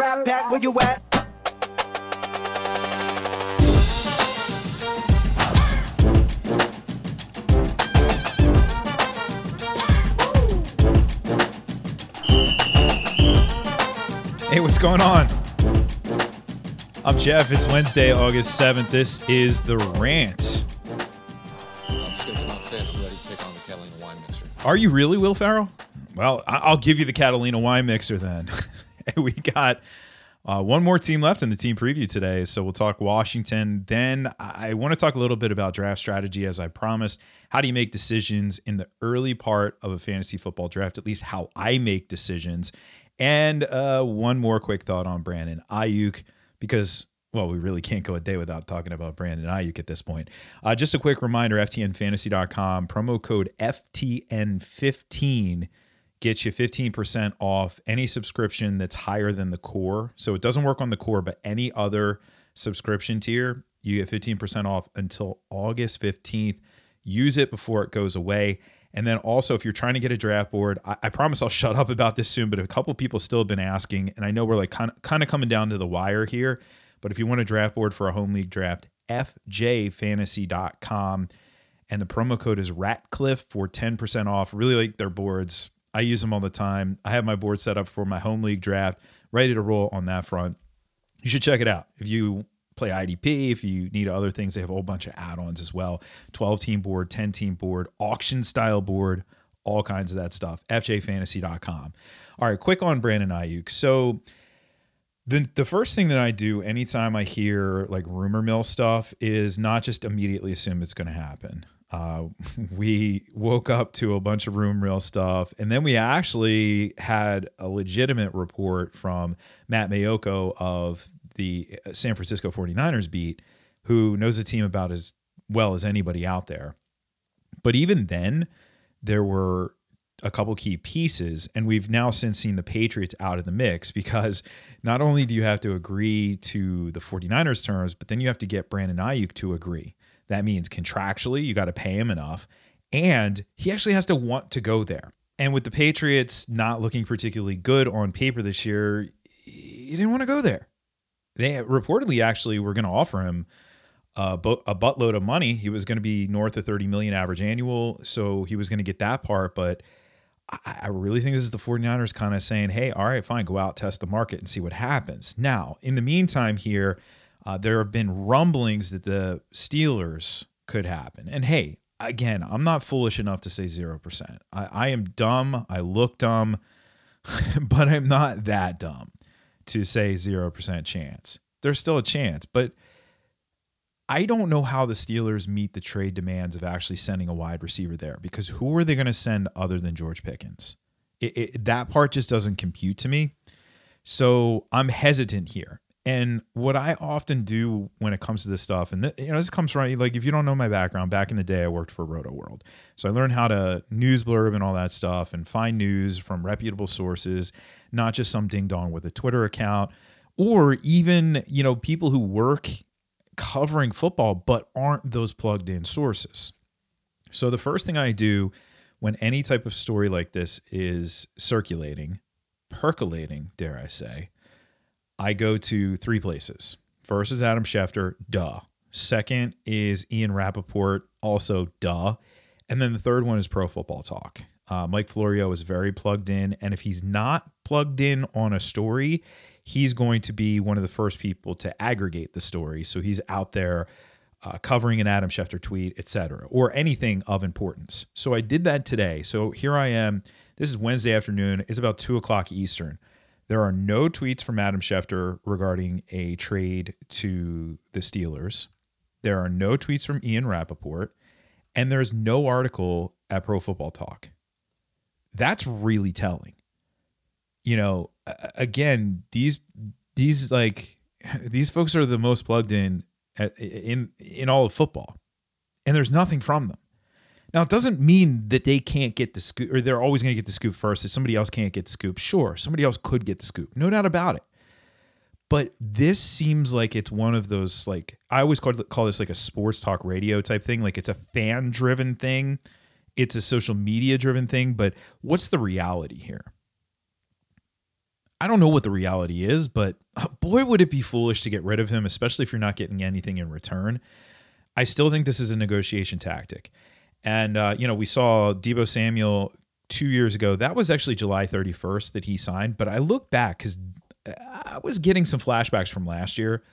Rat Pack, where you at? Hey, what's going on? I'm Jeff. It's Wednesday, August 7th. This is The Rant. I'm just going to come out and say I'm ready to take on the Catalina wine mixer. Are you really, Will Farrell? Well, I'll give you the Catalina wine mixer then. We got one more team left in the team preview today, so we'll talk Washington. Then I want to talk a little bit about draft strategy, as I promised. How do you make decisions in the early part of a fantasy football draft, at least how I make decisions. And one more quick thought on Brandon Aiyuk, because, well, we really can't go a day without talking about Brandon Aiyuk at this point. Just a quick reminder, FTNFantasy.com, promo code FTN15 gets you 15% off any subscription that's higher than the core. So it doesn't work on the core, but any other subscription tier, you get 15% off until August 15th. Use it before it goes away. And then also, if you're trying to get a draft board, I promise I'll shut up about this soon, but a couple people still have been asking, and I know we're like kind of coming down to the wire here, but if you want a draft board for a home league draft, fjfantasy.com, and the promo code is Ratcliffe for 10% off. Really like their boards. I use them all the time. I have my board set up for my home league draft, ready to roll on that front. You should check it out. If you play IDP, if you need other things, they have a whole bunch of add-ons as well. 12-team board, 10-team board, auction-style board, all kinds of that stuff. fjfantasy.com. All right, quick on Brandon Aiyuk. So the first thing that I do anytime I hear like rumor mill stuff is not just immediately assume it's going to happen. We woke up to a bunch of rumor mill stuff, and then we actually had a legitimate report from Matt Mayoko of the San Francisco 49ers beat, who knows the team about as well as anybody out there. But even then, there were a couple key pieces, and we've now since seen the Patriots out of the mix, because not only do you have to agree to the 49ers terms, but then you have to get Brandon Aiyuk to agree. That means contractually, you got to pay him enough, and he actually has to want to go there. And with the Patriots not looking particularly good on paper this year, he didn't want to go there. They reportedly actually were going to offer him a buttload of money. He was going to be north of $30 million average annual, so he was going to get that part. But I really think this is the 49ers kind of saying, hey, all right, fine, go out, test the market and see what happens. Now, in the meantime here, there have been rumblings that the Steelers could happen. And hey, again, I'm not foolish enough to say 0%. I am dumb. I look dumb, but I'm not that dumb to say 0% chance. There's still a chance, but I don't know how the Steelers meet the trade demands of actually sending a wide receiver there, because who are they going to send other than George Pickens? That part just doesn't compute to me. So I'm hesitant here. And what I often do when it comes to this stuff, and this comes from, like, if you don't know my background, back in the day, I worked for Roto World. So I learned how to news blurb and all that stuff and find news from reputable sources, not just some ding dong with a Twitter account, or even, people who work covering football but aren't those plugged in sources. So the first thing I do when any type of story like this is circulating, percolating, dare I say, I go to three places. First is Adam Schefter, duh. Second is Ian Rappaport, also duh. And then the third one is Pro Football Talk. Mike Florio is very plugged in, and if he's not plugged in on a story, he's going to be one of the first people to aggregate the story. So he's out there covering an Adam Schefter tweet, etc., or anything of importance. So I did that today. So here I am. This is Wednesday afternoon. It's about 2 o'clock Eastern. There are no tweets from Adam Schefter regarding a trade to the Steelers. There are no tweets from Ian Rappaport, and there's no article at Pro Football Talk. That's really telling. Again, these folks are the most plugged in all of football, and there's nothing from them. Now, it doesn't mean that they can't get the scoop, or they're always going to get the scoop first. If somebody else can't get the scoop, sure, somebody else could get the scoop. No doubt about it. But this seems like it's one of those, like, I always call this like a sports talk radio type thing. Like, it's a fan-driven thing. It's a social media-driven thing. But what's the reality here? I don't know what the reality is, but boy, would it be foolish to get rid of him, especially if you're not getting anything in return. I still think this is a negotiation tactic. And, we saw Deebo Samuel 2 years ago. That was actually July 31st that he signed. But I look back because I was getting some flashbacks from last year.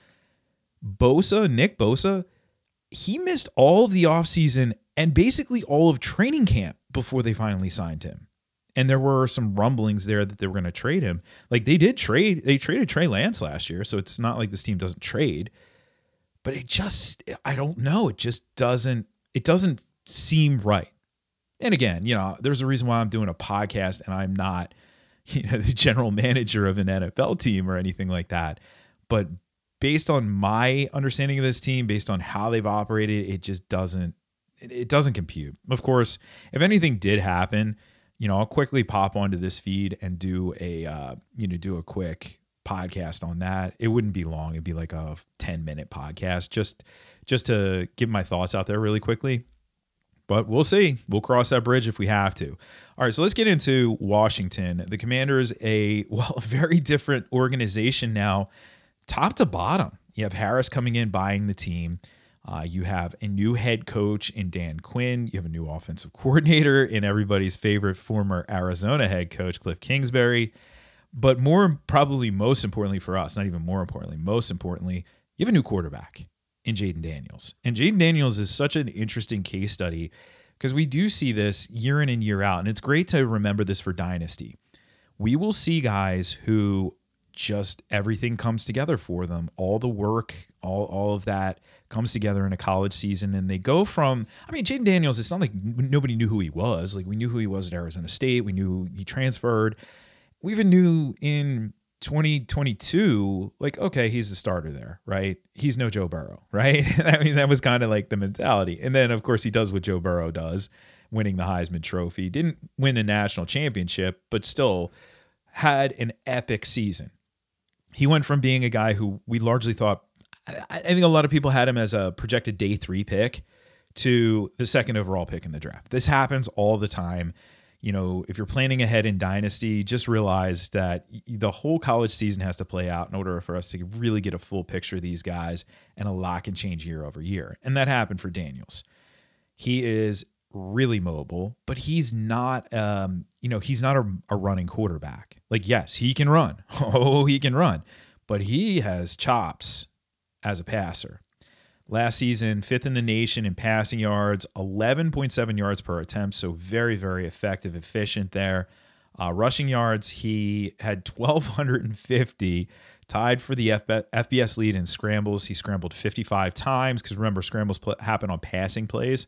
Nick Bosa, he missed all of the offseason and basically all of training camp before they finally signed him. And there were some rumblings there that they were going to trade him. Like they traded Trey Lance last year. So it's not like this team doesn't trade. But I don't know. It doesn't seem right. And again, there's a reason why I'm doing a podcast and I'm not, the general manager of an NFL team or anything like that. But based on my understanding of this team, based on how they've operated, it doesn't compute. Of course, if anything did happen, I'll quickly pop onto this feed and do a quick podcast on that. It wouldn't be long. It'd be like a 10-minute podcast just to get my thoughts out there really quickly. But we'll see. We'll cross that bridge if we have to. All right, so let's get into Washington. The Commanders, a very different organization now, top to bottom. You have Harris coming in, buying the team. You have a new head coach in Dan Quinn. You have a new offensive coordinator in everybody's favorite former Arizona head coach, Cliff Kingsbury. But most importantly for us, not even more importantly, most importantly, you have a new quarterback in Jayden Daniels. And Jayden Daniels is such an interesting case study because we do see this year in and year out. And it's great to remember this for Dynasty. We will see guys who just everything comes together for them. All the work, all of that comes together in a college season. And they go from, Jayden Daniels, it's not like nobody knew who he was. Like we knew who he was at Arizona State. We knew he transferred. We even knew in 2022, like, okay, he's the starter there, right? He's no Joe Burrow, right? That was kind of like the mentality. And then, of course, he does what Joe Burrow does, winning the Heisman Trophy. Didn't win a national championship, but still had an epic season. He went from being a guy who we largely thought, I think a lot of people had him as a projected day 3 pick to the 2nd overall pick in the draft. This happens all the time. If you're planning ahead in Dynasty, just realize that the whole college season has to play out in order for us to really get a full picture of these guys, and a lot can change year over year. And that happened for Daniels. He is really mobile, but he's not, he's not a running quarterback. Like, yes, he can run. Oh, he can run, but he has chops as a passer. Last season, 5th in the nation in passing yards, 11.7 yards per attempt. So very, very effective, efficient there. Rushing yards, he had 1,250, tied for the FBS lead in scrambles. He scrambled 55 times because remember, scrambles happen on passing plays.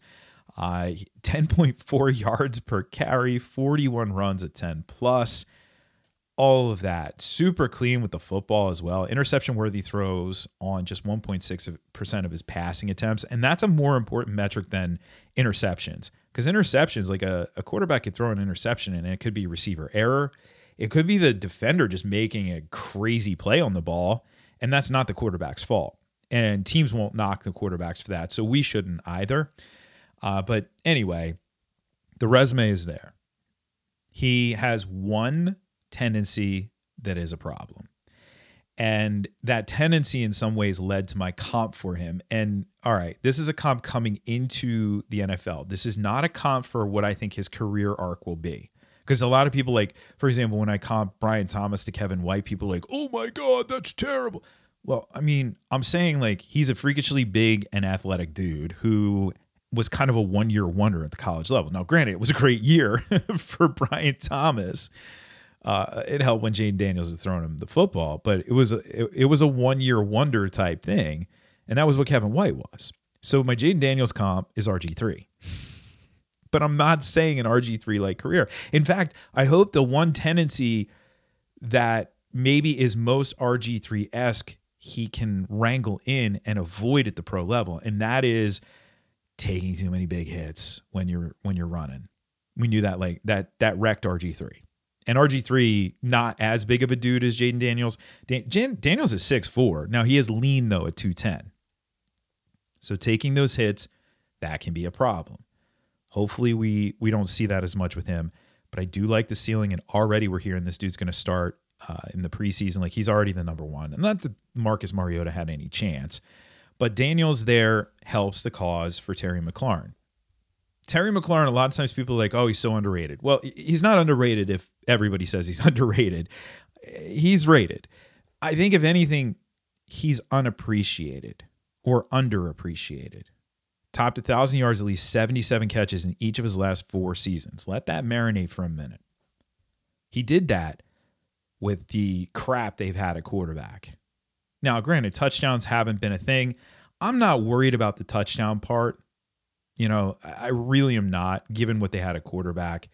10.4 yards per carry, 41 runs at 10 plus. All of that super clean with the football as well. Interception worthy throws on just 1.6% of his passing attempts. And that's a more important metric than interceptions, because interceptions, like a quarterback could throw an interception and it could be receiver error. It could be the defender just making a crazy play on the ball. And that's not the quarterback's fault. And teams won't knock the quarterbacks for that. So we shouldn't either. But anyway, the resume is there. He has one tendency that is a problem. And that tendency in some ways led to my comp for him. And all right, this is a comp coming into the NFL. This is not a comp for what I think his career arc will be. Because a lot of people, like, for example, when I comp Brian Thomas to Kevin White, people are like, oh my God, that's terrible. Well, I'm saying like he's a freakishly big and athletic dude who was kind of a one-year wonder at the college level. Now, granted, it was a great year for Brian Thomas. It helped when Jayden Daniels was throwing him the football, but it was a one-year wonder type thing, and that was what Kevin White was. So my Jayden Daniels comp is RG3, but I'm not saying an RG3-like career. In fact, I hope the one tendency that maybe is most RG3-esque he can wrangle in and avoid at the pro level, and that is taking too many big hits when you're running. We knew that, like that wrecked RG3. And RG3, not as big of a dude as Jayden Daniels. Daniels is 6'4". Now, he is lean, though, at 210. So taking those hits, that can be a problem. Hopefully, we don't see that as much with him. But I do like the ceiling, and already we're hearing this dude's going to start in the preseason. Like, he's already the number one. And not that Marcus Mariota had any chance, but Daniels there helps the cause for Terry McLaurin. Terry McLaurin, a lot of times people are like, oh, he's so underrated. Well, he's not underrated if everybody says he's underrated. He's rated. I think, if anything, he's unappreciated or underappreciated. Topped 1,000 yards, at least 77 catches in each of his last 4 seasons. Let that marinate for a minute. He did that with the crap they've had at quarterback. Now, granted, touchdowns haven't been a thing. I'm not worried about the touchdown part. I really am not, given what they had at quarterback.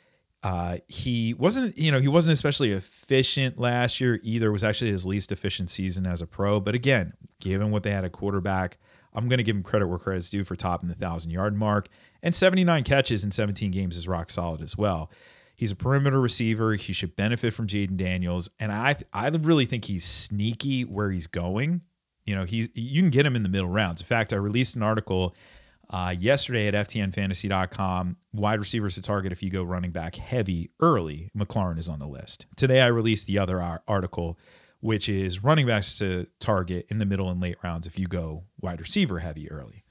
He wasn't especially efficient last year either. It was actually his least efficient season as a pro. But again, given what they had at quarterback, I'm going to give him credit where credit's due for topping the 1,000-yard mark. And 79 catches in 17 games is rock solid as well. He's a perimeter receiver. He should benefit from Jaden Daniels. And I really think he's sneaky where he's going. You can get him in the middle rounds. In fact, I released an article yesterday at ftnfantasy.com, wide receivers to target if you go running back heavy early. McLaurin is on the list. Today I released the other article, which is running backs to target in the middle and late rounds if you go wide receiver heavy early.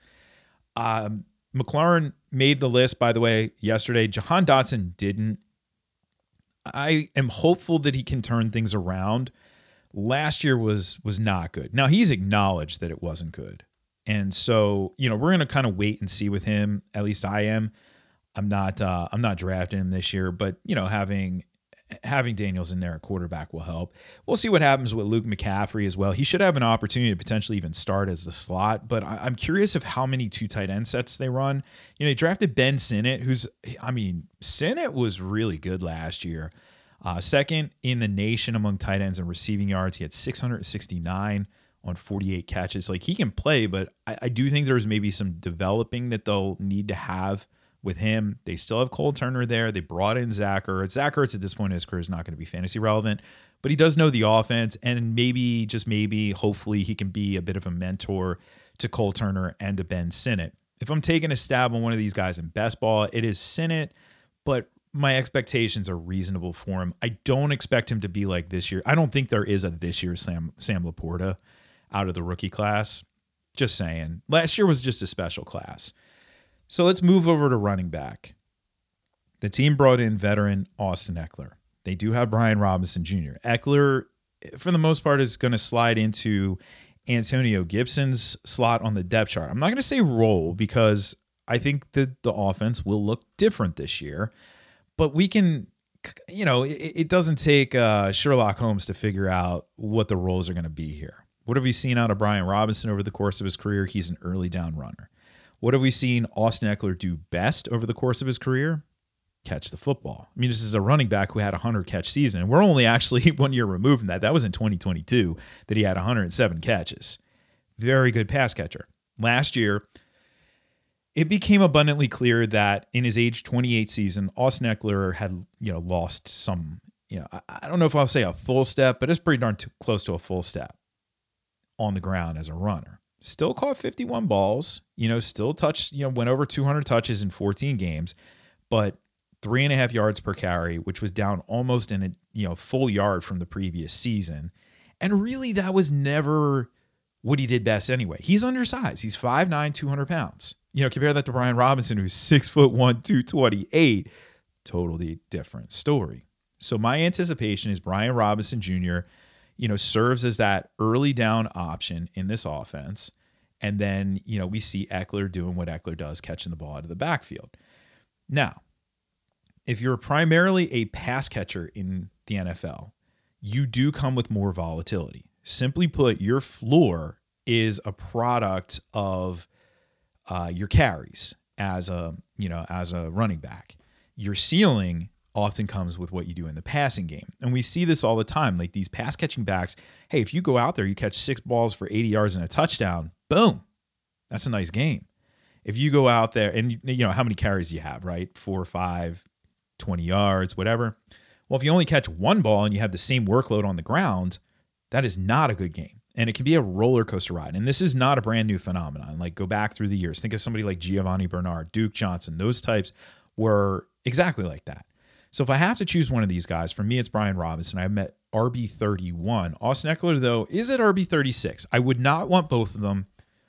McLaurin made the list, by the way, yesterday. Jahan Dotson didn't. I am hopeful that he can turn things around. Last year was not good. Now, he's acknowledged that it wasn't good. And so, we're going to kind of wait and see with him. At least I am. I'm not drafting him this year, but having Daniels in there at quarterback will help. We'll see what happens with Luke McCaffrey as well. He should have an opportunity to potentially even start as the slot, but I'm curious of how many 2 tight end sets they run. They drafted Ben Sinnott, Sinnott was really good last year. Second in the nation among tight ends and receiving yards. He had 669 on 48 catches. Like, he can play, but I do think there's maybe some developing that they'll need to have with him. They still have Cole Turner there. They brought in Zach Ertz. Zach Ertz at this point in his career is not going to be fantasy relevant, but he does know the offense, and maybe, just maybe, hopefully he can be a bit of a mentor to Cole Turner and to Ben Sinnott. If I'm taking a stab on one of these guys in best ball, it is Sinnott, but my expectations are reasonable for him. I don't expect him to be like this year. I don't think there is a this year's Sam Laporta out of the rookie class. Just saying. Last year was just a special class. So let's move over to running back. The team brought in veteran Austin Ekeler. They do have Brian Robinson Jr. Ekeler, for the most part, is going to slide into Antonio Gibson's slot on the depth chart. I'm not going to say role, because I think that the offense will look different this year. But we can, it doesn't take Sherlock Holmes to figure out what the roles are going to be here. What have we seen out of Brian Robinson over the course of his career? He's an early down runner. What have we seen Austin Ekeler do best over the course of his career? Catch the football. This is a running back who had a 100-catch season, and we're only actually 1 year removed from that. That was in 2022 that he had 107 catches. Very good pass catcher. Last year, it became abundantly clear that in his age 28 season, Austin Ekeler had, lost some, I don't know if I'll say a full step, but it's pretty darn close to a full step on the ground as a runner. Still caught 51 balls, still touched, went over 200 touches in 14 games, but 3.5 yards per carry, which was down almost in a full yard from the previous season. And really, that was never what he did best anyway. He's undersized. He's 5'9", 200 pounds. Compare that to Brian Robinson, who's 6'1", 228. Totally different story. So my anticipation is Brian Robinson Jr., serves as that early down option in this offense. And then, we see Ekeler doing what Ekeler does, catching the ball out of the backfield. Now, if you're primarily a pass catcher in the NFL, you do come with more volatility. Simply put, your floor is a product of your carries as a running back. Your ceiling often comes with what you do in the passing game. And we see this all the time. Like, these pass catching backs, hey, if you go out there, you catch 6 balls for 80 yards and a touchdown, boom, that's a nice game. If you go out there and, how many carries do you have, right? 4, 5, 20 yards, whatever. Well, if you only catch 1 ball and you have the same workload on the ground, that is not a good game. And it can be a roller coaster ride. And this is not a brand new phenomenon. Like, go back through the years. Think of somebody like Giovanni Bernard, Duke Johnson. Those types were exactly like that. So if I have to choose one of these guys, for me, it's Brian Robinson. I'm at RB31. Austin Eckler, though, is at RB36. I would not want both of them.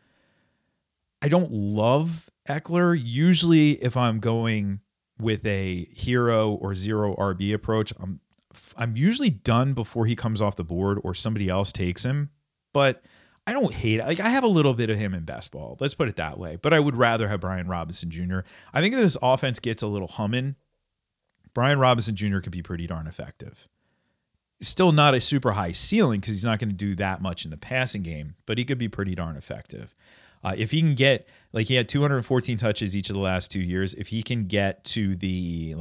I don't love Eckler. Usually, if I'm going with a hero or zero RB approach, I'm usually done before he comes off the board or somebody else takes him. But I don't hate it. Like, I have a little bit of him in best ball. Let's put it that way. But I would rather have Brian Robinson Jr. I think if this offense gets a little humming, Brian Robinson Jr. could be pretty darn effective. Still not a super high ceiling because he's not going to do that much in the passing game, but he could be pretty darn effective. If he can get, like, he had 214 touches each of the last 2 years. If he can get to the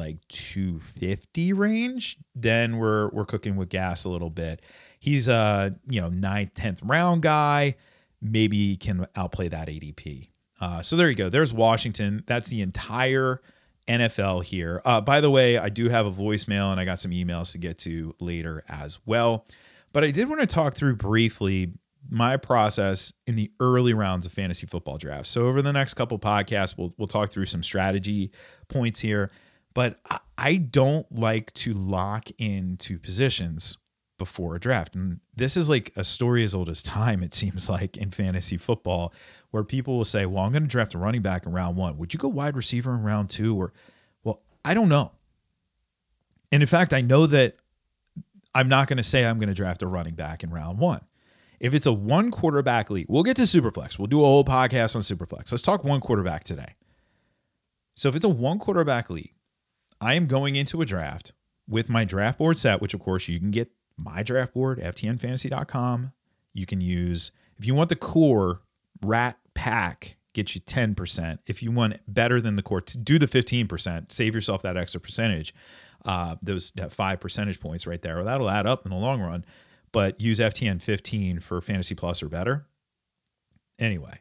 250 range, then we're cooking with gas a little bit. He's a 9th, 10th round guy. Maybe he can outplay that ADP. So there you go. There's Washington. That's the entire NFL here. By the way, I do have a voicemail and I got some emails to get to later as well. But I did want to talk through briefly my process in the early rounds of fantasy football drafts. So over the next couple podcasts, we'll talk through some strategy points here. But I don't like to lock into positions before a draft. And this is like a story as old as time, it seems like, in fantasy football, where people will say, well, I'm going to draft a running back in round 1. Would you go wide receiver in round 2? Or, well, I don't know. And in fact, I know that I'm not going to say I'm going to draft a running back in round 1. If it's a one quarterback league, we'll get to Superflex. We'll do a whole podcast on Superflex. Let's talk one quarterback today. So if it's a one quarterback league, I am going into a draft with my draft board set, which of course you can get my draft board, ftnfantasy.com. You can use, if you want the core, Rat Pack gets you 10%. If you want better than the core, do the 15%. Save yourself that extra percentage. That 5 percentage points right there. Well, that'll add up in the long run. But use FTN 15 for Fantasy Plus or better. Anyway,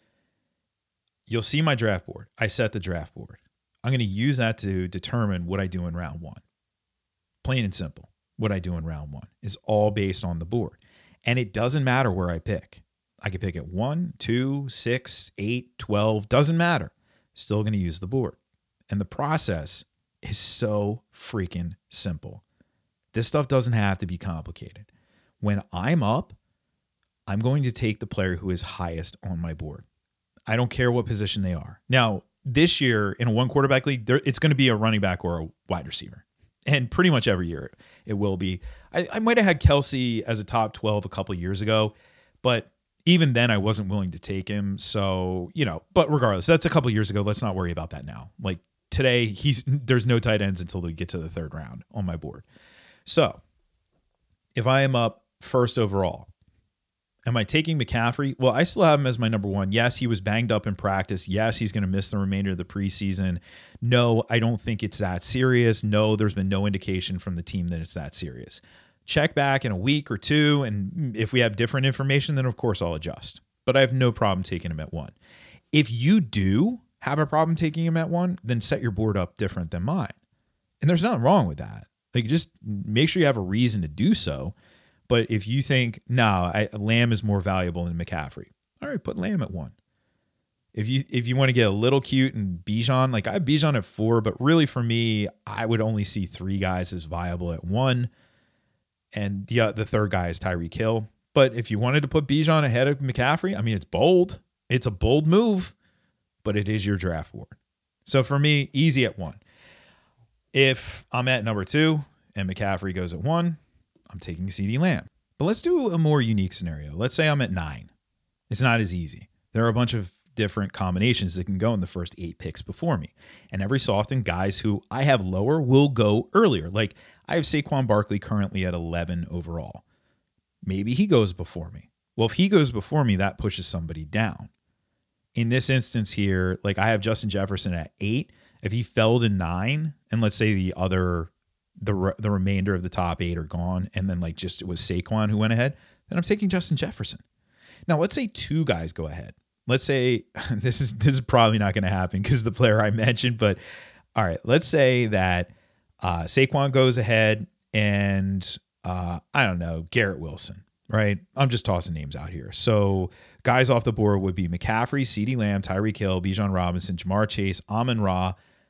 you'll see my draft board. I set the draft board. I'm going to use that to determine what I do in round 1. Plain and simple. What I do in round 1 is all based on the board. And it doesn't matter where I pick. I can pick at 1, 2, 6, 8, 12. Doesn't matter. Still going to use the board. And the process is so freaking simple. This stuff doesn't have to be complicated. When I'm up, I'm going to take the player who is highest on my board. I don't care what position they are. Now, this year in a one quarterback league, it's going to be a running back or a wide receiver. And pretty much every year it will be. I might have had Kelsey as a top 12 a couple years ago, but even then I wasn't willing to take him. So, but regardless, that's a couple years ago. Let's not worry about that now. Like today, there's no tight ends until we get to the 3rd round on my board. So if I am up first overall, am I taking McCaffrey? Well, I still have him as my number 1. Yes, he was banged up in practice. Yes, he's going to miss the remainder of the preseason. No, I don't think it's that serious. No, there's been no indication from the team that it's that serious. Check back in a week or 2, and if we have different information, then of course I'll adjust. But I have no problem taking him at 1. If you do have a problem taking him at 1, then set your board up different than mine. And there's nothing wrong with that. Like, just make sure you have a reason to do so. But if you think, Lamb is more valuable than McCaffrey, all right, put Lamb at 1. If you want to get a little cute and Bijan, like I have Bijan at 4, but really for me, I would only see 3 guys as viable at 1. And the 3rd guy is Tyreek Hill. But if you wanted to put Bijan ahead of McCaffrey, I mean, it's bold. It's a bold move, but it is your draft board. So for me, easy at 1. If I'm at number 2 and McCaffrey goes at 1, I'm taking CeeDee Lamb. But let's do a more unique scenario. Let's say I'm at 9. It's not as easy. There are a bunch of different combinations that can go in the first 8 picks before me. And every so often, guys who I have lower will go earlier. Like I have Saquon Barkley currently at 11 overall. Maybe he goes before me. Well, if he goes before me, that pushes somebody down. In this instance here, like I have Justin Jefferson at 8. If he fell to 9, and let's say the remainder of the top 8 are gone, and then like just it was Saquon who went ahead, then I'm taking Justin Jefferson. Now let's say 2 guys go ahead. Let's say this is probably not going to happen because the player I mentioned, but all right, let's say that Saquon goes ahead and I don't know, Garrett Wilson, right? I'm just tossing names out here. So guys off the board would be McCaffrey, CeeDee Lamb, Tyreek Hill, Bijan Robinson, Jamar Chase, Amon-Ra,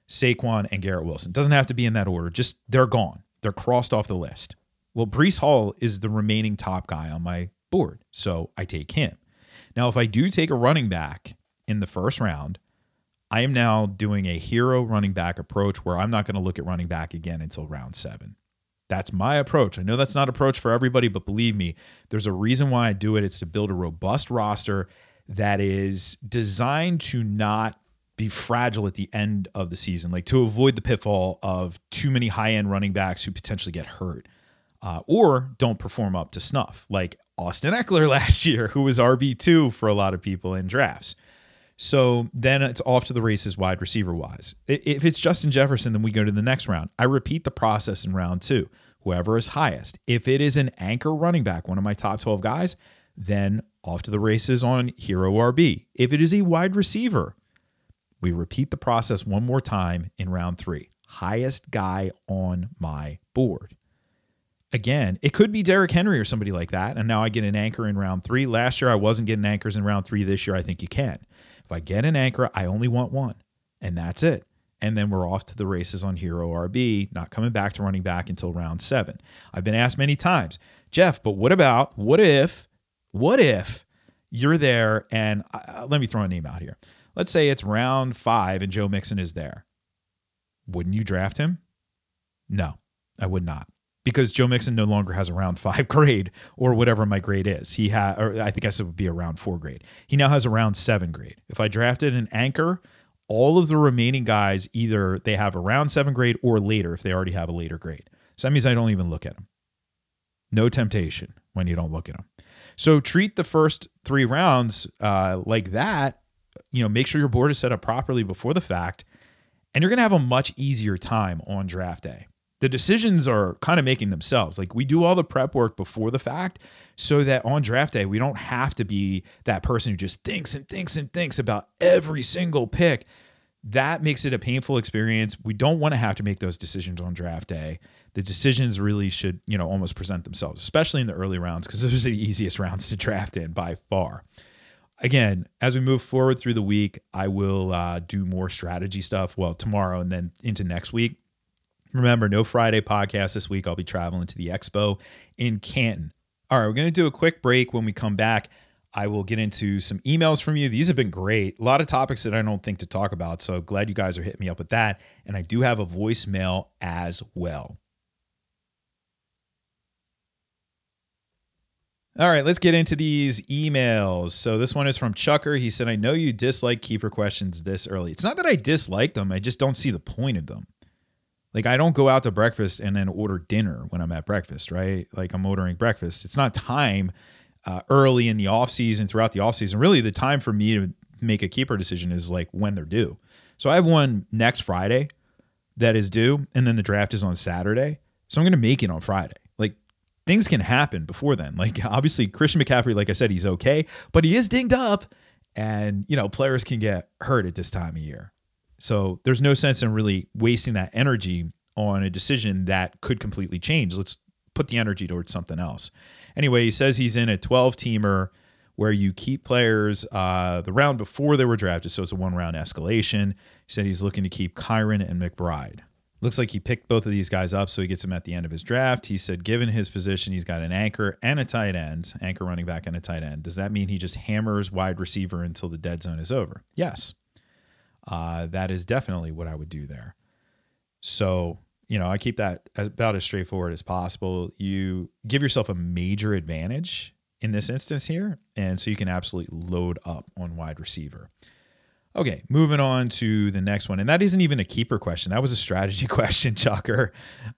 Saquon, and Garrett Wilson. Doesn't have to be in that order. Just they're gone. They're crossed off the list. Well, Breece Hall is the remaining top guy on my board, so I take him. Now, if I do take a running back in the first round, I am now doing a hero running back approach where I'm not going to look at running back again until round 7. That's my approach. I know that's not approach for everybody, but believe me, there's a reason why I do it. It's to build a robust roster that is designed to not be fragile at the end of the season, like to avoid the pitfall of too many high-end running backs who potentially get hurt or don't perform up to snuff, like Austin Eckler last year, who was RB2 for a lot of people in drafts. So then it's off to the races wide receiver wise. If it's Justin Jefferson, then we go to the next round. I repeat the process in round 2. Whoever is highest. If it is an anchor running back, one of my top 12 guys, then off to the races on hero RB. If it is a wide receiver, we repeat the process one more time in round 3. Highest guy on my board. Again, it could be Derrick Henry or somebody like that, and now I get an anchor in round 3. Last year, I wasn't getting anchors in round 3. This year, I think you can. If I get an anchor, I only want one, and that's it. And then we're off to the races on hero RB, not coming back to running back until round 7. I've been asked many times, Jeff, but what if you're there and let me throw a name out here. Let's say it's round 5 and Joe Mixon is there. Wouldn't you draft him? No, I would not. Because Joe Mixon no longer has a round 5 grade or whatever my grade is. Or I think I said it would be a round 4 grade. He now has a round 7 grade. If I drafted an anchor, all of the remaining guys, either they have a round 7 grade or later if they already have a later grade. So that means I don't even look at them. No temptation when you don't look at them. So treat the first 3 rounds like that. Make sure your board is set up properly before the fact, and you're going to have a much easier time on draft day. The decisions are kind of making themselves. Like we do all the prep work before the fact so that on draft day, we don't have to be that person who just thinks and thinks and thinks about every single pick. That makes it a painful experience. We don't want to have to make those decisions on draft day. The decisions really should, almost present themselves, especially in the early rounds, because those are the easiest rounds to draft in by far. Again, as we move forward through the week, I will do more strategy stuff. Well, tomorrow and then into next week. Remember, no Friday podcast this week. I'll be traveling to the Expo in Canton. All right, we're going to do a quick break. When we come back, I will get into some emails from you. These have been great. A lot of topics that I don't think to talk about, so glad you guys are hitting me up with that. And I do have a voicemail as well. All right, let's get into these emails. So this one is from Chucker. He said, I know you dislike keeper questions this early. It's not that I dislike them. I just don't see the point of them. Like, I don't go out to breakfast and then order dinner when I'm at breakfast, right? Like, I'm ordering breakfast. It's not time early in the off season, throughout the off season. Really, the time for me to make a keeper decision is like when they're due. So I have one next Friday that is due, and then the draft is on Saturday. So I'm going to make it on Friday. Like, things can happen before then. Like, obviously, Christian McCaffrey, like I said, he's okay, but he is dinged up, and, players can get hurt at this time of year. So there's no sense in really wasting that energy on a decision that could completely change. Let's put the energy towards something else. Anyway, he says he's in a 12-teamer where you keep players the round before they were drafted, so it's a 1-round escalation. He said he's looking to keep Kyren and McBride. Looks like he picked both of these guys up, so he gets them at the end of his draft. He said given his position, he's got an anchor and a tight end, anchor running back and a tight end. Does that mean he just hammers wide receiver until the dead zone is over? Yes. That is definitely what I would do there. So, I keep that about as straightforward as possible. You give yourself a major advantage in this instance here, and so you can absolutely load up on wide receiver. Okay, moving on to the next one, and that isn't even a keeper question. That was a strategy question, Chucker.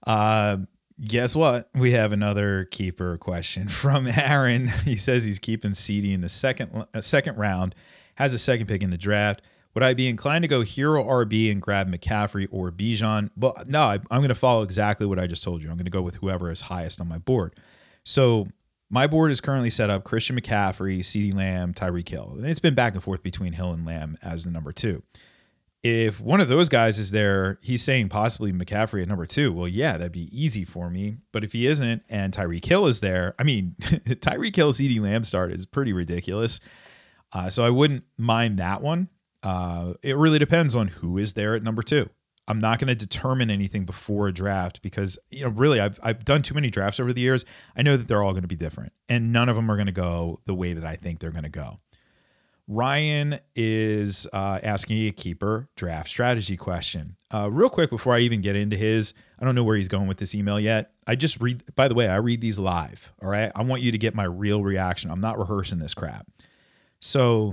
Guess what? We have another keeper question from Aaron. He says he's keeping CeeDee in the second round, has a second pick in the draft. Would I be inclined to go hero RB and grab McCaffrey or Bijan? Well, no, I'm going to follow exactly what I just told you. I'm going to go with whoever is highest on my board. So my board is currently set up Christian McCaffrey, CeeDee Lamb, Tyreek Hill. And it's been back and forth between Hill and Lamb as the number 2. If one of those guys is there, he's saying possibly McCaffrey at number 2. Well, yeah, that'd be easy for me. But if he isn't and Tyreek Hill is there, Tyreek Hill, CeeDee Lamb start is pretty ridiculous. So I wouldn't mind that one. It really depends on who is there at number 2. I'm not going to determine anything before a draft because, really, I've done too many drafts over the years. I know that they're all going to be different, and none of them are going to go the way that I think they're going to go. Ryan is asking a keeper draft strategy question. Real quick before I even get into his, I don't know where he's going with this email yet. I just read, by the way, I read these live. All right. I want you to get my real reaction. I'm not rehearsing this crap. So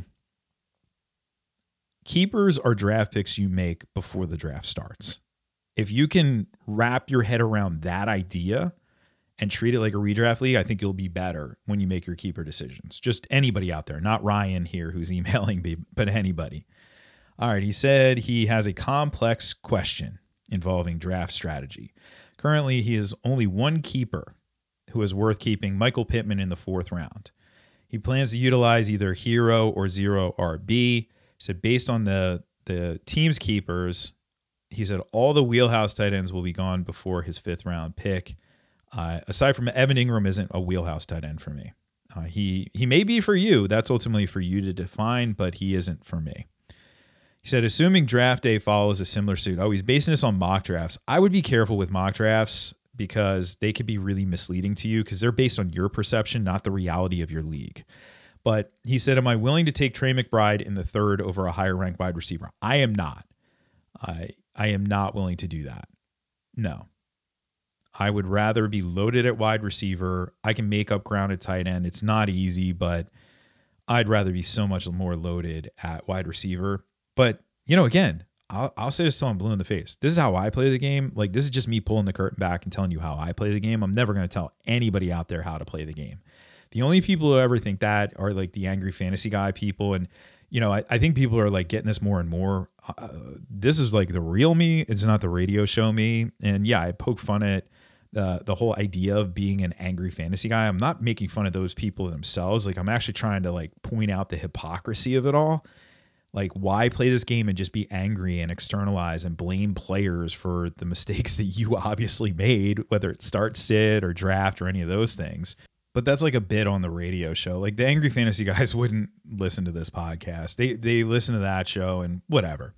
keepers are draft picks you make before the draft starts. If you can wrap your head around that idea and treat it like a redraft league, I think you'll be better when you make your keeper decisions. Just anybody out there, not Ryan here who's emailing me, but anybody. All right, he said he has a complex question involving draft strategy. Currently, he has only one keeper who is worth keeping, Michael Pittman, in the 4th round. He plans to utilize either hero or zero RB. He said based on the team's keepers, he said all the wheelhouse tight ends will be gone before his 5th round pick. Aside from Evan Ingram isn't a wheelhouse tight end for me. He may be for you. That's ultimately for you to define, but he isn't for me. He said, assuming draft day follows a similar suit. Oh, he's basing this on mock drafts. I would be careful with mock drafts because they could be really misleading to you because they're based on your perception, not the reality of your league. But he said, am I willing to take Trey McBride in the 3rd over a higher ranked wide receiver? I am not. I am not willing to do that. No. I would rather be loaded at wide receiver. I can make up ground at tight end. It's not easy, but I'd rather be so much more loaded at wide receiver. But, again, I'll say this till I'm blue in the face. This is how I play the game. Like, this is just me pulling the curtain back and telling you how I play the game. I'm never going to tell anybody out there how to play the game. The only people who ever think that are like the angry fantasy guy people. And, I think people are like getting this more and more. This is like the real me. It's not the radio show me. And yeah, I poke fun at the whole idea of being an angry fantasy guy. I'm not making fun of those people themselves. Like, I'm actually trying to like point out the hypocrisy of it all. Like, why play this game and just be angry and externalize and blame players for the mistakes that you obviously made, whether it's start, sit, or draft, or any of those things. But that's like a bit on the radio show. Like, the angry fantasy guys wouldn't listen to this podcast. They listen to that show and whatever.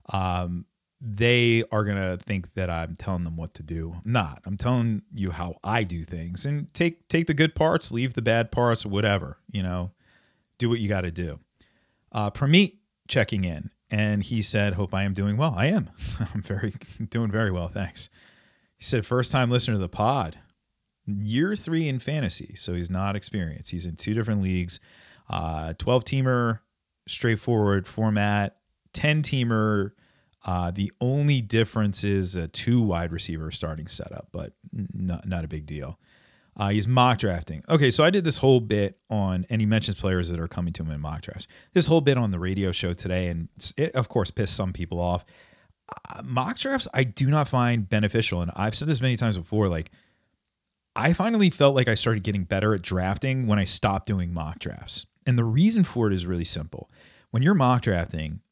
They are going to think that I'm telling them what to do. Not. I'm telling you how I do things. And take the good parts, leave the bad parts, whatever. Do what you got to do. Prameet checking in, and he said, hope I am doing well. I am. I'm doing very well, thanks. He said, first time listener to the pod. Year 3 in fantasy, so he's not experienced. He's in 2 different leagues. 12-teamer, straightforward format. 10-teamer, the only difference is a 2 wide receiver starting setup, but not a big deal. He's mock drafting. Okay, so I did this whole bit on, and he mentions players that are coming to him in mock drafts. This whole bit on the radio show today, and it, of course, pissed some people off. Mock drafts I do not find beneficial, and I've said this many times before, like, I finally felt like I started getting better at drafting when I stopped doing mock drafts. And the reason for it is really simple. When you're mock drafting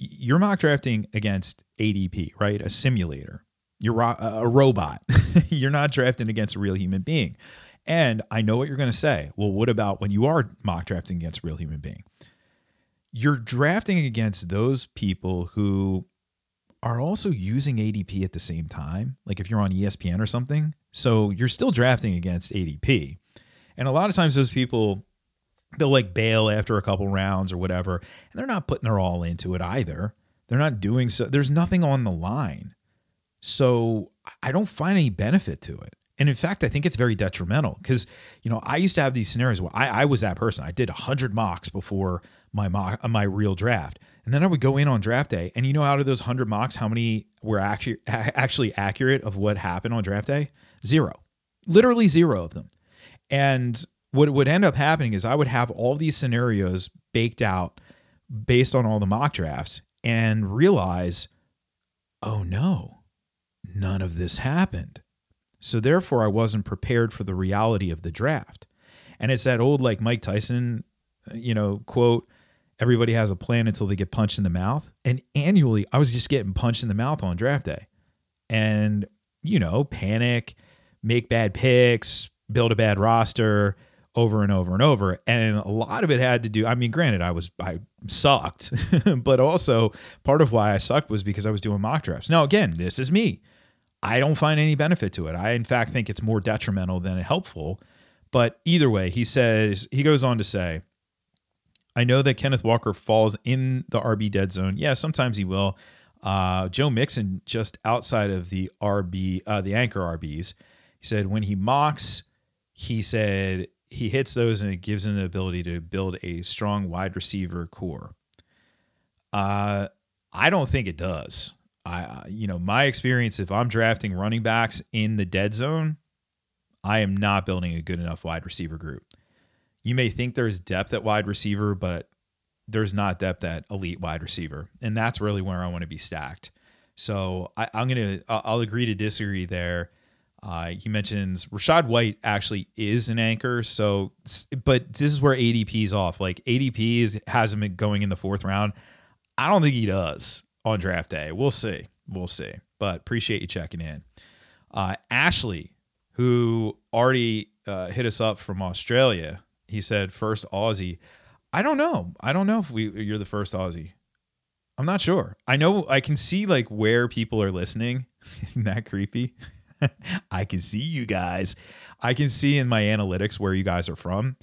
against ADP, right? A simulator. You're a robot. You're not drafting against a real human being. And I know what you're going to say. Well, what about when you are mock drafting against a real human being? You're drafting against those people who are also using ADP at the same time. Like if you're on ESPN or something. So you're still drafting against ADP. And a lot of times those people, they'll like bail after a couple rounds or whatever. And they're not putting their all into it either. They're not doing so. There's nothing on the line. So I don't find any benefit to it. And in fact, I think it's very detrimental because, I used to have these scenarios where I was that person. I did 100 mocks before my real draft. And then I would go in on draft day. And out of those 100 mocks, how many were actually accurate of what happened on draft day? 0. Literally 0 of them. And what would end up happening is I would have all these scenarios baked out based on all the mock drafts and realize, oh no, none of this happened. So therefore I wasn't prepared for the reality of the draft. And it's that old like Mike Tyson, quote, everybody has a plan until they get punched in the mouth. And annually I was just getting punched in the mouth on draft day. And, panic, make bad picks, build a bad roster, over and over and over. And a lot of it had to do, I mean, granted, I sucked, but also part of why I sucked was because I was doing mock drafts. Now, again, this is me. I don't find any benefit to it. I, in fact, think it's more detrimental than helpful. But either way, he goes on to say, I know that Kenneth Walker falls in the RB dead zone. Yeah, sometimes he will. Joe Mixon just outside of the anchor RBs. He said when he mocks, he said he hits those and it gives him the ability to build a strong wide receiver core. I don't think it does. My experience, if I'm drafting running backs in the dead zone, I am not building a good enough wide receiver group. You may think there's depth at wide receiver, but there's not depth at elite wide receiver. And that's really where I want to be stacked. So I'll agree to disagree there. He mentions Rachaad White actually is an anchor. But this is where ADP's off. Like ADP has him going in the 4th round. I don't think he does on draft day. We'll see. But appreciate you checking in. Ashley, who already hit us up from Australia, he said first Aussie. I don't know if you're the first Aussie. I'm not sure. I know I can see like where people are listening. Isn't that creepy? I can see you guys. I can see in my analytics where you guys are from.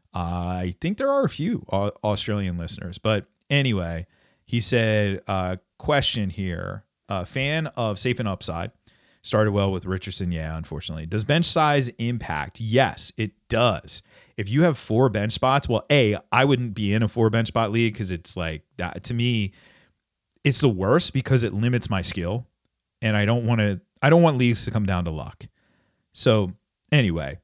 I think there are a few Australian listeners. But anyway, he said, question here. Fan of Safe and Upside. Started well with Richardson. Yeah, unfortunately. Does bench size impact? Yes, it does. If you have 4 bench spots, well, I wouldn't be in a 4 bench spot league because it's like that. To me, it's the worst because it limits my skill. And I don't want leagues to come down to luck. So anyway,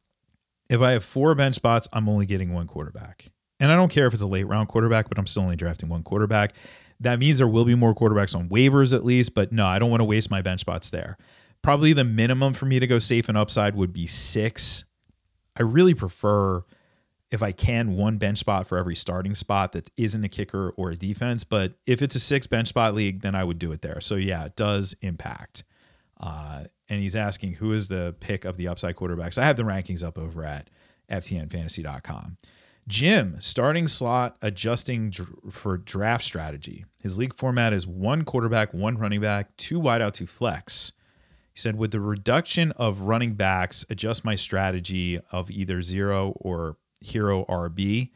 if I have 4 bench spots, I'm only getting 1 quarterback. And I don't care if it's a late round quarterback, but I'm still only drafting 1 quarterback. That means there will be more quarterbacks on waivers at least, but no, I don't want to waste my bench spots there. Probably the minimum for me to go safe and upside would be 6. I really prefer, if I can, 1 bench spot for every starting spot that isn't a kicker or a defense. But if it's a 6 bench spot league, then I would do it there. So yeah, it does impact. And he's asking who is the pick of the upside quarterbacks. I have the rankings up over at ftnfantasy.com. Jim, starting slot adjusting for draft strategy. His league format is 1 quarterback, 1 running back, 2 wideout, 2 flex. He said, with the reduction of running backs, adjust my strategy of either 0 or hero RB.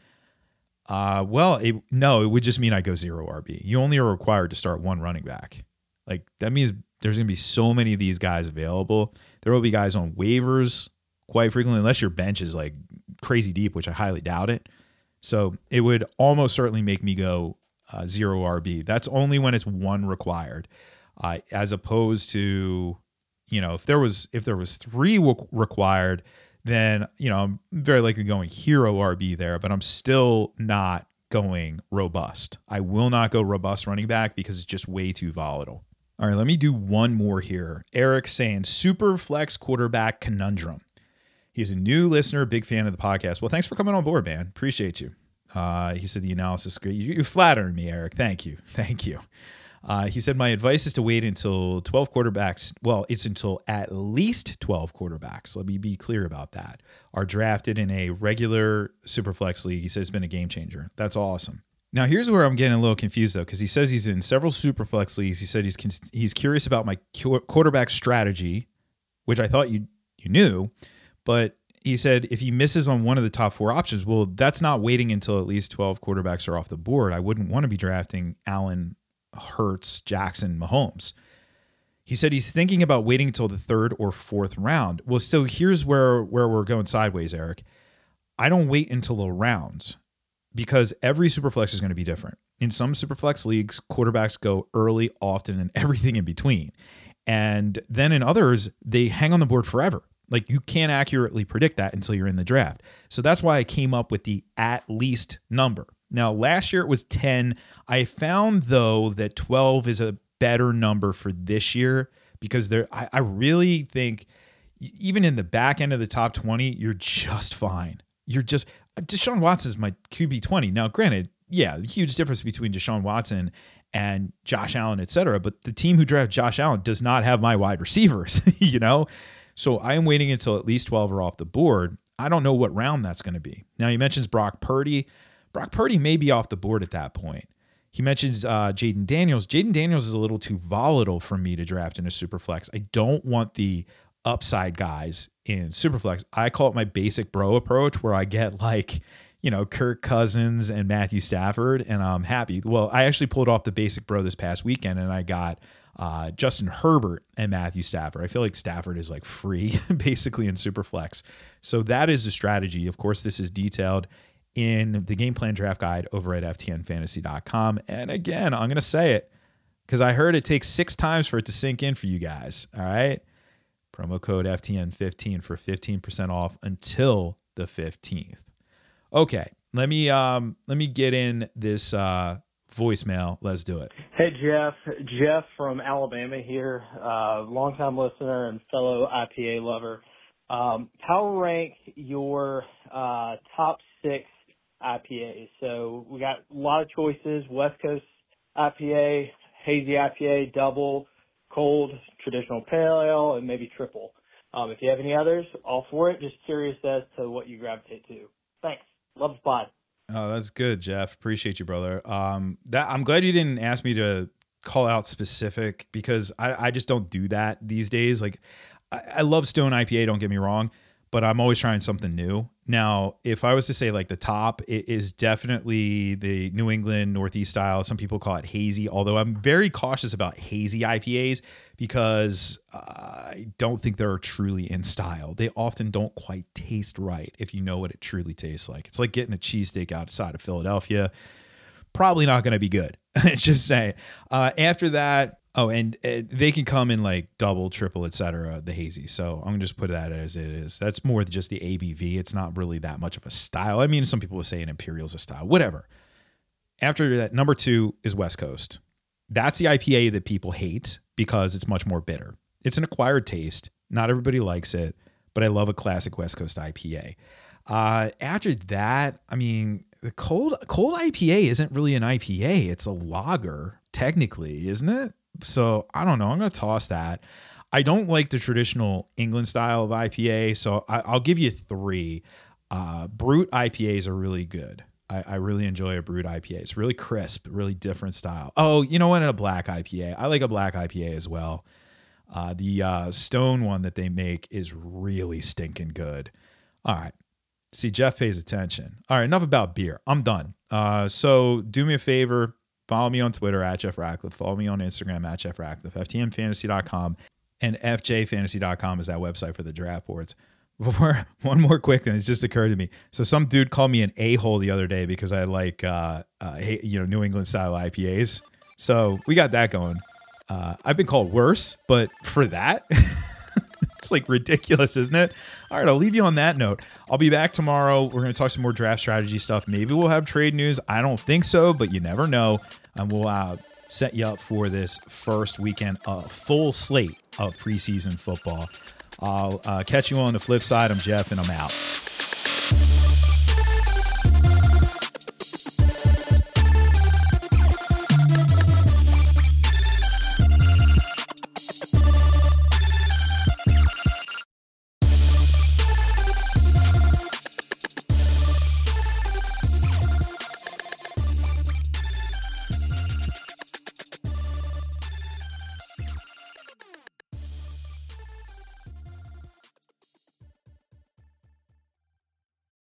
It would just mean I go 0 RB. You only are required to start 1 running back. Like that means there's going to be so many of these guys available. There will be guys on waivers quite frequently, unless your bench is like crazy deep, which I highly doubt it. So it would almost certainly make me go 0 RB. That's only when it's 1 required, as opposed to, if there was 3 required, then I'm very likely going hero RB there. But I'm still not going robust. I will not go robust running back because it's just way too volatile. All right, let me do one more here. Eric saying super flex quarterback conundrum. He's a new listener, big fan of the podcast. Well, thanks for coming on board, man. Appreciate you. He said the analysis is great. You're flattering me, Eric. Thank you. He said, my advice is to wait until 12 quarterbacks. Well, it's until at least 12 quarterbacks. Let me be clear about that. Are drafted in a regular Superflex league. He said it's been a game changer. That's awesome. Now, here's where I'm getting a little confused, though, because he says he's in several Superflex leagues. He said he's curious about my quarterback strategy, which I thought you knew. But he said if he misses on one of the top 4 options, well, that's not waiting until at least 12 quarterbacks are off the board. I wouldn't want to be drafting Allen, Hurts, Jackson, Mahomes. He said he's thinking about waiting until the 3rd or 4th round. Well, so here's where we're going sideways, Eric. I don't wait until a round because every Superflex is going to be different. In some Superflex leagues, quarterbacks go early, often, and everything in between. And then in others, they hang on the board forever. Like you can't accurately predict that until you're in the draft. So that's why I came up with the at least number. Now, last year it was 10. I found, though, that 12 is a better number for this year because I really think even in the back end of the top 20, you're just fine. Deshaun Watson's my QB 20. Now, granted, yeah, huge difference between Deshaun Watson and Josh Allen, et cetera. But the team who drafted Josh Allen does not have my wide receivers, So I am waiting until at least 12 are off the board. I don't know what round that's going to be. Now, he mentions Brock Purdy. Brock Purdy may be off the board at that point. He mentions Jaden Daniels. Jaden Daniels is a little too volatile for me to draft in a Superflex. I don't want the upside guys in Superflex. I call it my basic bro approach, where I get like, Kirk Cousins and Matthew Stafford, and I'm happy. Well, I actually pulled off the basic bro this past weekend, and I got Justin Herbert and Matthew Stafford. I feel like Stafford is like free basically in Superflex. So that is the strategy. Of course, this is detailed in the game plan draft guide over at ftnfantasy.com. And again, I'm going to say it because I heard it takes 6 times for it to sink in for you guys. All right. Promo code FTN15 for 15% off until the 15th. Okay. Let me get in this voicemail. Let's do it. Hey, Jeff. Jeff from Alabama here. Longtime listener and fellow IPA lover. Power rank your top 6 IPAs. So we got a lot of choices: West Coast IPA, hazy IPA, double, cold, traditional pale ale, and maybe triple. If you have any others, all for it. Just curious as to what you gravitate to. Thanks. Love the pod. Oh, that's good, Jeff. Appreciate you, brother. I'm glad you didn't ask me to call out specific, because I just don't do that these days. Like, I love Stone IPA, don't get me wrong, but I'm always trying something new. Now, if I was to say like the top, it is definitely the New England Northeast style. Some people call it hazy, although I'm very cautious about hazy IPAs because I don't think they're truly in style. They often don't quite taste right if you know what it truly tastes like. It's like getting a cheesesteak outside of Philadelphia. Probably not going to be good. Just saying. After that, and they can come in like double, triple, etc. The hazy. So I'm gonna just put that as it is. That's more than just the ABV. It's not really that much of a style. I mean, some people would say an Imperial's a style, whatever. After that, number 2 is West Coast. That's the IPA that people hate because it's much more bitter. It's an acquired taste. Not everybody likes it, but I love a classic West Coast IPA. After that, I mean, the cold IPA isn't really an IPA. It's a lager, technically, isn't it? So I don't know. I'm going to toss that. I don't like the traditional England style of IPA, so I'll give you 3. Brut IPAs are really good. I really enjoy a Brut IPA. It's really crisp, really different style. Oh, you know what? A black IPA. I like a black IPA as well. The Stone one that they make is really stinking good. All right. See, Jeff pays attention. All right, enough about beer. I'm done. So do me a favor. Follow me on Twitter at Jeff Ratcliffe. Follow me on Instagram at Jeff Ratcliffe. FTMFantasy.com and FJFantasy.com is that website for the draft boards. One more quick thing. It's just occurred to me. So some dude called me an a-hole the other day because I like New England style IPAs. So we got that going. I've been called worse, but for that, it's like ridiculous, isn't it? All right, I'll leave you on that note. I'll be back tomorrow. We're going to talk some more draft strategy stuff. Maybe we'll have trade news. I don't think so, but you never know. And we'll set you up for this first weekend, a full slate of preseason football. I'll catch you on the flip side. I'm Jeff, and I'm out.